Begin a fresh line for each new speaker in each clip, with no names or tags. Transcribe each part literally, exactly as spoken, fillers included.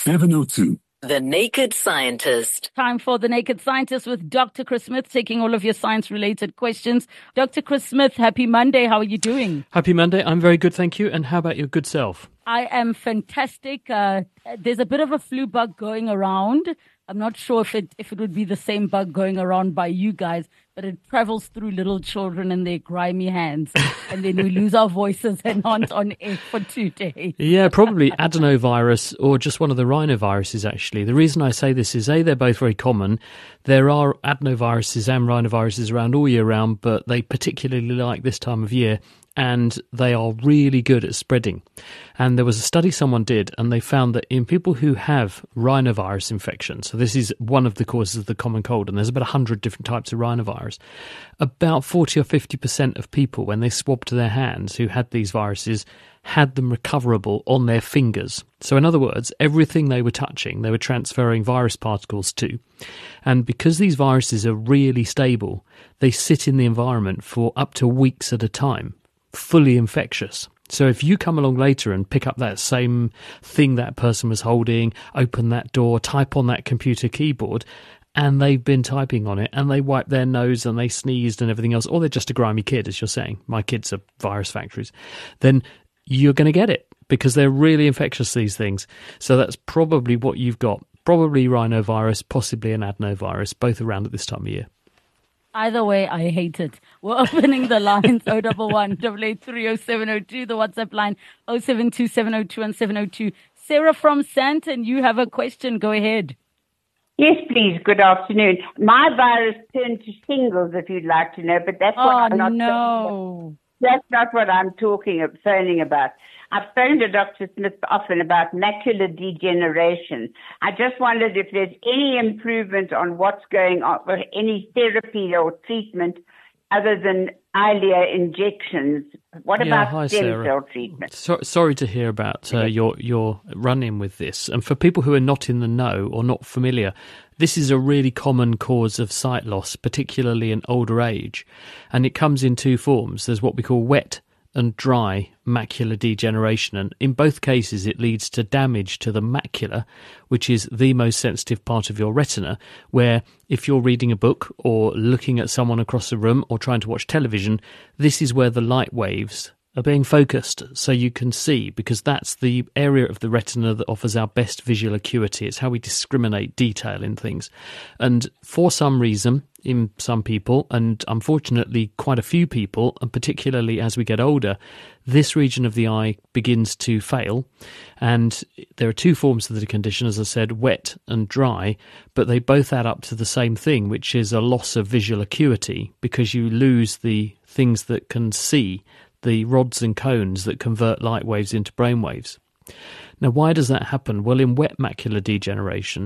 seven oh two.
The Naked Scientist.
Time for The Naked Scientist with Doctor Chris Smith, taking all of your science-related questions. Doctor Chris Smith, happy Monday. How are you doing?
Happy Monday. I'm very good, thank you. And how about your good self?
I am fantastic. Uh, there's a bit of a flu bug going around. I'm not sure if it if it would be the same bug going around by you guys, but it travels through little children and their grimy hands, and then we lose our voices and aren't on air for two days.
Yeah, probably adenovirus or just one of the rhinoviruses, actually. The reason I say this is, A, they're both very common. There are adenoviruses and rhinoviruses around all year round, but they particularly like this time of year, and they are really good at spreading. And there was a study someone did, and they found that in people who have rhinovirus infection, so this is one of the causes of the common cold, and there's about one hundred different types of rhinovirus, about forty or fifty percent of people, when they swabbed their hands who had these viruses, had them recoverable on their fingers. So in other words, everything they were touching, they were transferring virus particles to. And because these viruses are really stable, they sit in the environment for up to weeks at a time, fully infectious. So if you come along later and pick up that same thing that person was holding, open that door, type on that computer keyboard, and they've been typing on it, and they wipe their nose and they sneezed and everything else, or they're just a grimy kid, as you're saying, my kids are virus factories, then you're going to get it because they're really infectious, these things. So that's probably what you've got. Probably rhinovirus, possibly an adenovirus, both around at this time of year.
Either way, I hate it. We're opening the lines oh one one, eight eight three oh seven oh two, the WhatsApp line oh seven two seven oh two one seven oh two. Sarah from Sandton, you have a question. Go ahead.
Yes, please. Good afternoon. My virus turned to shingles, if you'd like to know, but that's what
oh,
I'm not
no.
That's not what I'm talking, phoning about. I've phoned to Doctor Smith often about macular degeneration. I just wondered if there's any improvement on what's going on, or any therapy or treatment other than Eylea injections. What
yeah,
about
hi,
stem
Sarah.
cell treatment?
So, sorry to hear about uh, your, your run-in with this. And for people who are not in the know or not familiar, this is a really common cause of sight loss, particularly in older age. And it comes in two forms. There's what we call wet and dry macular degeneration, and in both cases it leads to damage to the macula, which is the most sensitive part of your retina, where if you're reading a book or looking at someone across the room or trying to watch television, this is where the light waves are being focused so you can see, because that's the area of the retina that offers our best visual acuity. It's how we discriminate detail in things. And for some reason, in some people, and unfortunately quite a few people, and particularly as we get older, this region of the eye begins to fail. And there are two forms of the condition, as I said, wet and dry, but they both add up to the same thing, which is a loss of visual acuity, because you lose the things that can see, the rods and cones that convert light waves into brain waves. Now, why does that happen? Well, in wet macular degeneration,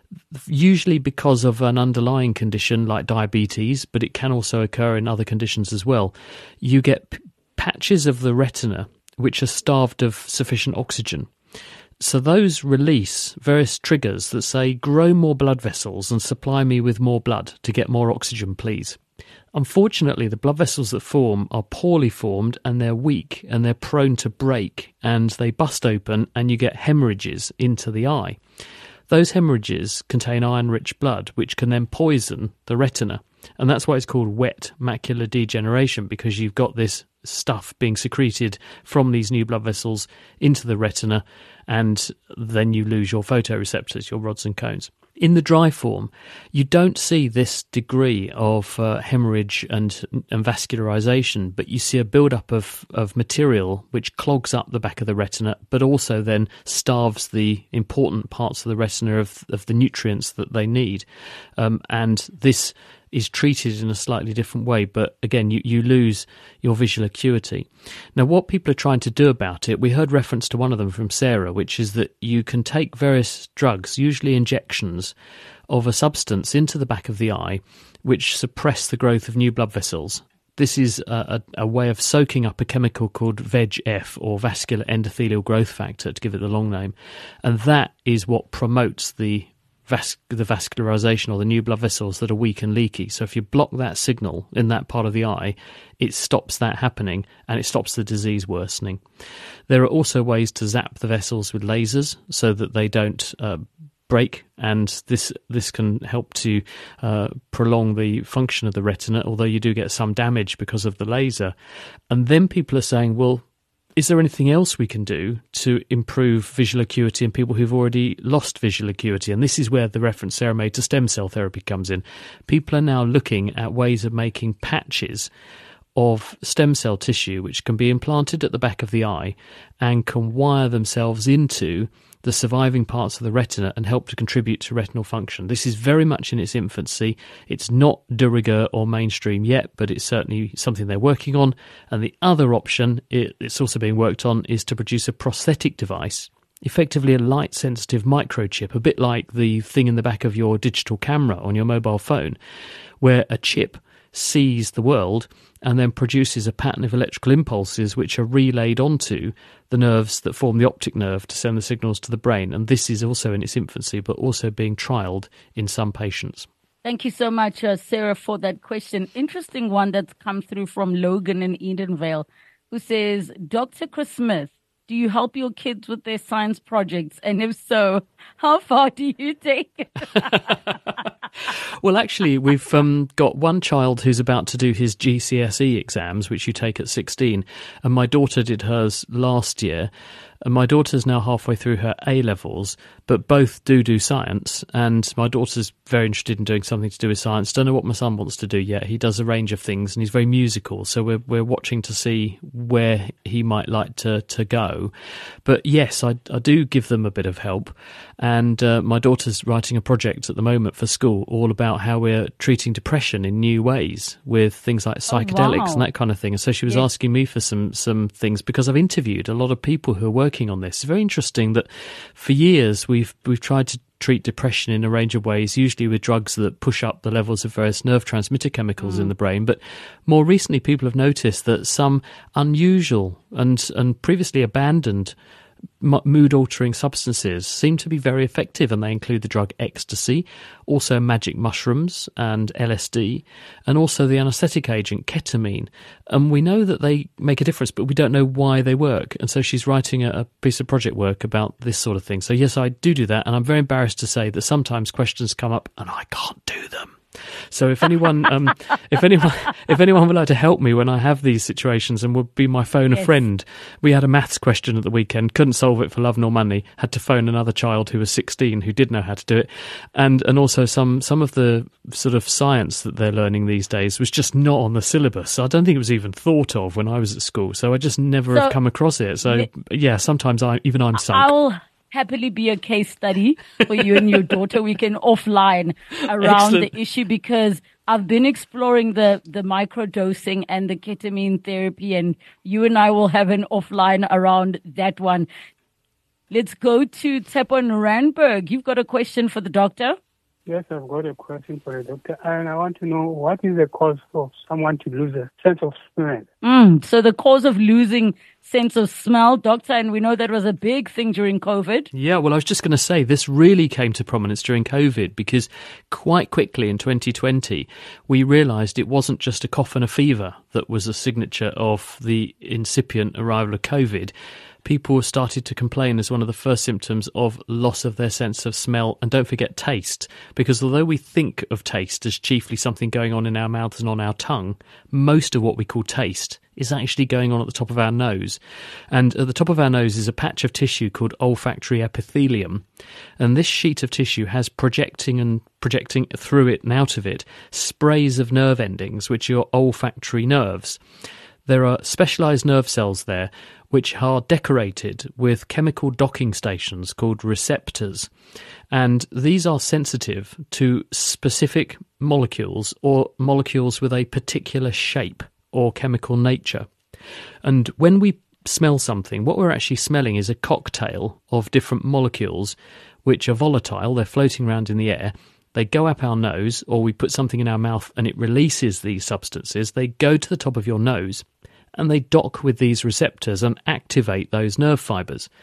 usually because of an underlying condition like diabetes, but it can also occur in other conditions as well, you get p- patches of the retina which are starved of sufficient oxygen. So those release various triggers that say, grow more blood vessels and supply me with more blood to get more oxygen, please. Unfortunately, the blood vessels that form are poorly formed, and they're weak, and they're prone to break, and they bust open, and you get hemorrhages into the eye. Those hemorrhages contain iron-rich blood, which can then poison the retina. And that's why it's called wet macular degeneration, because you've got this stuff being secreted from these new blood vessels into the retina, and then you lose your photoreceptors, your rods and cones. In the dry form, you don't see this degree of uh, hemorrhage and, and vascularization, but you see a build-up of, of material which clogs up the back of the retina, but also then starves the important parts of the retina of, of the nutrients that they need. Um, and this is treated in a slightly different way, but again, you, you lose your visual acuity. Now, what people are trying to do about it, we heard reference to one of them from Sarah, which is that you can take various drugs, usually injections, of a substance into the back of the eye, which suppress the growth of new blood vessels. This is a, a, a way of soaking up a chemical called V E G F, or vascular endothelial growth factor, to give it the long name, and that is what promotes the vas- the vascularization or the new blood vessels that are weak and leaky. So if you block that signal in that part of the eye, it stops that happening and it stops the disease worsening. There are also ways to zap the vessels with lasers so that they don't uh, break, and this this can help to uh, prolong the function of the retina, although you do get some damage because of the laser. And then people are saying, well, is there anything else we can do to improve visual acuity in people who've already lost visual acuity? And this is where the reference Sarah made to stem cell therapy comes in. People are now looking at ways of making patches of stem cell tissue which can be implanted at the back of the eye and can wire themselves into the surviving parts of the retina and help to contribute to retinal function. This is very much in its infancy. It's not de rigueur or mainstream yet, but it's certainly something they're working on. And the other option, it, it's also being worked on, is to produce a prosthetic device, effectively a light-sensitive microchip, a bit like the thing in the back of your digital camera on your mobile phone, where a chip sees the world and then produces a pattern of electrical impulses which are relayed onto the nerves that form the optic nerve to send the signals to the brain. And this is also in its infancy, but also being trialled in some patients.
Thank you so much, uh, Sarah, for that question. Interesting one that's come through from Logan in Edenvale, who says, Doctor Chris Smith, do you help your kids with their science projects? And if so, how far do you take it?
Well, actually, we've um, got one child who's about to do his G C S E exams, which you take at sixteen, and my daughter did hers last year. And my daughter's now halfway through her A-levels, but both do do science, and my daughter's very interested in doing something to do with science. Don't know what my son wants to do yet. He does a range of things, and he's very musical, so we're we're watching to see where he might like to, to go. But yes, I, I do give them a bit of help, and uh, my daughter's writing a project at the moment for school all about how we're treating depression in new ways with things like psychedelics
oh, wow.
and that kind of thing. And so she was
yes.
asking me for some, some things, because I've interviewed a lot of people who are working on this. It's very interesting that for years we've we've tried to treat depression in a range of ways, usually with drugs that push up the levels of various neuve transmitter chemicals mm. in the brain. But more recently, people have noticed that some unusual and and previously abandoned mood-altering substances seem to be very effective, and they include the drug ecstasy, also magic mushrooms and L S D, and also the anaesthetic agent ketamine. And we know that they make a difference, but we don't know why they work. And so she's writing a, a piece of project work about this sort of thing. So yes, I do do that, and I'm very embarrassed to say that sometimes questions come up and I can't do them. So if anyone, um, if anyone, if anyone would like to help me when I have these situations and would be my phone a
yes.
friend, we had a maths question at the weekend, couldn't solve it for love nor money, had to phone another child who was sixteen who did know how to do it, and and also some some of the sort of science that they're learning these days was just not on the syllabus. I don't think it was even thought of when I was at school, so I just never so, have come across it. So yeah, sometimes I even I'm sunk.
I'll happily be a case study for you and your daughter. We can offline around
Excellent.
the issue, because I've been exploring the, the microdosing and the ketamine therapy, and you and I will have an offline around that one. Let's go to Tsepo Randburg. You've got a question for the doctor?
Yes, I've got a question for the doctor, and I want to know what is the cause of someone to lose a sense of smell?
Mm, so the cause of losing sense of smell, doctor, and we know that was a big thing during COVID.
Yeah, well, I was just going to say this really came to prominence during COVID, because quite quickly in twenty twenty, we realised it wasn't just a cough and a fever that was a signature of the incipient arrival of COVID. People started to complain as one of the first symptoms of loss of their sense of smell. And don't forget taste, because although we think of taste as chiefly something going on in our mouths and on our tongue, most of what we call taste is actually going on at the top of our nose. And at the top of our nose is a patch of tissue called olfactory epithelium. And this sheet of tissue has projecting and projecting through it and out of it sprays of nerve endings, which are olfactory nerves. There are specialised nerve cells there which are decorated with chemical docking stations called receptors. And these are sensitive to specific molecules or molecules with a particular shape or chemical nature. And when we smell something, what we're actually smelling is a cocktail of different molecules which are volatile. They're floating around in the air. They go up our nose, or we put something in our mouth and it releases these substances. They go to the top of your nose and they dock with these receptors and activate those nerve fibres.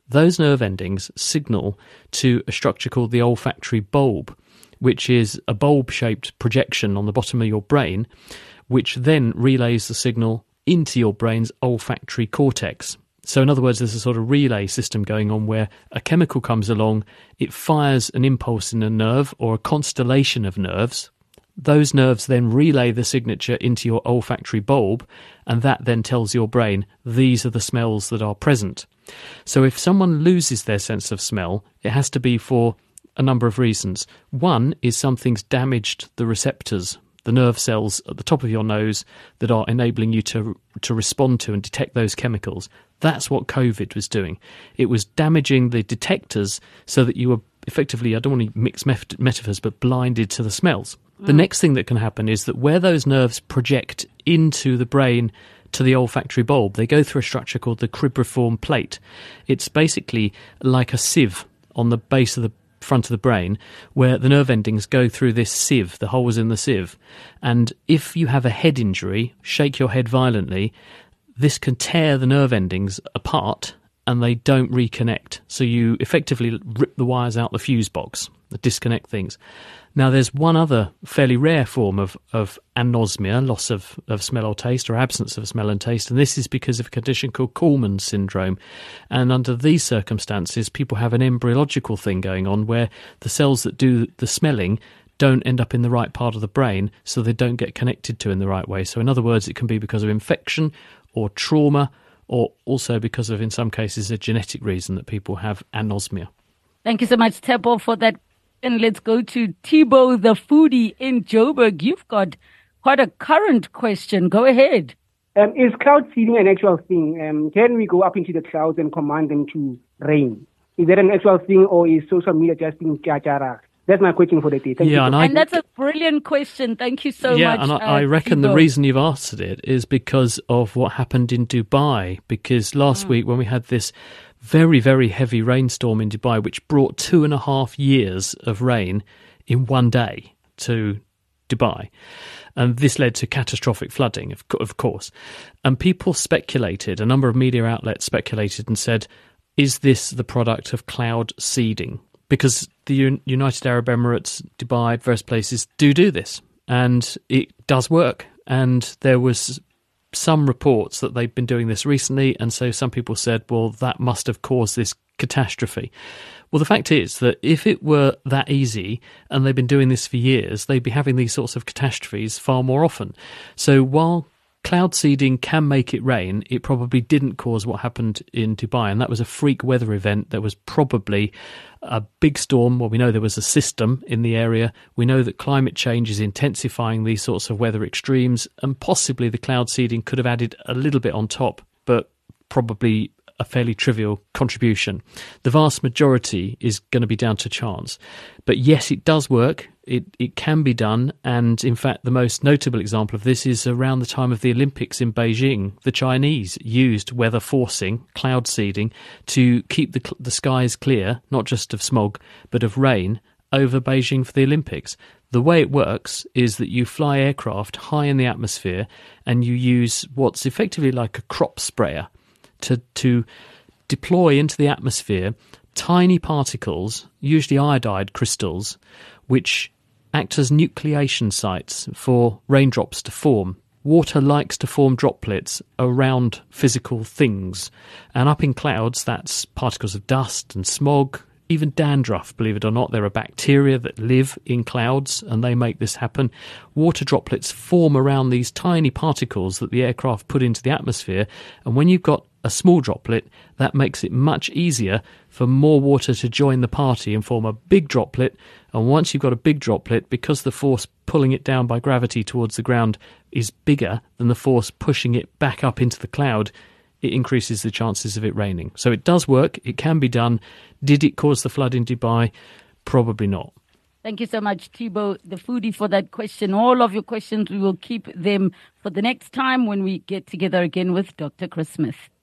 those nerve endings signal to a structure called the olfactory bulb, which is a bulb-shaped projection on the bottom of your brain, which then relays the signal into your brain's olfactory cortex. So in other words, there's a sort of relay system going on where a chemical comes along, it fires an impulse in a nerve or a constellation of nerves. Those nerves then relay the signature into your olfactory bulb, and that then tells your brain these are the smells that are present. So if someone loses their sense of smell, it has to be for a number of reasons. One is something's damaged the receptors, the nerve cells at the top of your nose that are enabling you to to respond to and detect those chemicals. That's what COVID was doing. It was damaging the detectors so that you were effectively, I don't want to mix met- metaphors, but blinded to the smells. Mm. The next thing that can happen is that where those nerves project into the brain to the olfactory bulb, they go through a structure called the cribriform plate. It's basically like a sieve on the base of the front of the brain, where the nerve endings go through this sieve, the holes in the sieve. And if you have a head injury, shake your head violently, this can tear the nerve endings apart and they don't reconnect. So you effectively rip the wires out the fuse box, disconnect things. Now, there's one other fairly rare form of, of anosmia, loss of, of smell or taste, or absence of smell and taste, and this is because of a condition called Kallman's syndrome. And under these circumstances, people have an embryological thing going on where the cells that do the smelling don't end up in the right part of the brain, so they don't get connected to in the right way. So in other words, it can be because of infection or trauma, or also because of, in some cases, a genetic reason that people have anosmia.
Thank you so much, Tebo, for that. And let's go to Thibaut, the foodie in Joburg. You've got quite a current question. Go ahead.
Um, is cloud seeding an actual thing? Um, can we go up into the clouds and command them to rain? Is that an actual thing, or is social media just being chachara? That's my question for the day. Thank
yeah,
you.
And, I,
and that's a brilliant question. Thank you so
yeah,
much.
Yeah, and I,
uh,
I reckon
Thibaut.
the reason you've answered it is because of what happened in Dubai. Because last mm. week when we had this very, very heavy rainstorm in Dubai, which brought two and a half years of rain in one day to Dubai. And this led to catastrophic flooding, of, of course. And people speculated, a number of media outlets speculated and said, is this the product of cloud seeding? Because the Un- United Arab Emirates, Dubai, various places do do this. And it does work. And there was some reports that they've been doing this recently, and so some people said, well, that must have caused this catastrophe. Well, the fact is that if it were that easy and they've been doing this for years, they'd be having these sorts of catastrophes far more often. So while cloud seeding can make it rain, it probably didn't cause what happened in Dubai, and that was a freak weather event. There was probably a big storm. Well, we know there was a system in the area. We know that climate change is intensifying these sorts of weather extremes, and possibly the cloud seeding could have added a little bit on top, but probably a fairly trivial contribution. The vast majority is going to be down to chance. But yes, it does work. It it can be done. And in fact, the most notable example of this is around the time of the Olympics in Beijing. The Chinese used weather forcing, cloud seeding, to keep the, the skies clear, not just of smog, but of rain over Beijing for the Olympics. The way it works is that you fly aircraft high in the atmosphere and you use what's effectively like a crop sprayer to to deploy into the atmosphere tiny particles, usually iodide crystals, which act as nucleation sites for raindrops to form. Water likes to form droplets around physical things. And up in clouds, that's particles of dust and smog, even dandruff, believe it or not. There are bacteria that live in clouds and they make this happen. Water droplets form around these tiny particles that the aircraft put into the atmosphere. And when you've got a small droplet, that makes it much easier for more water to join the party and form a big droplet. And once you've got a big droplet, because the force pulling it down by gravity towards the ground is bigger than the force pushing it back up into the cloud, it increases the chances of it raining. So it does work. It can be done. Did it cause the flood in Dubai? Probably not.
Thank you so much, Thibaut, the foodie, for that question. All of your questions, we will keep them for the next time when we get together again with Doctor Chris Smith.